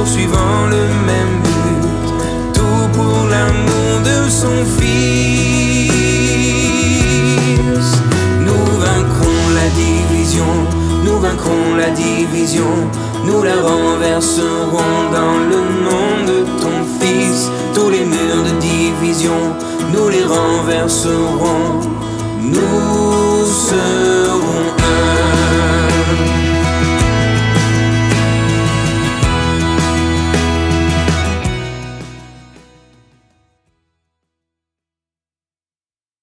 poursuivant le même but, tout pour l'amour de son fils. Nous vaincrons la division, nous vaincrons la division, nous la renverserons dans le nom de ton fils. Tous les murs de division, nous les renverserons, nous serons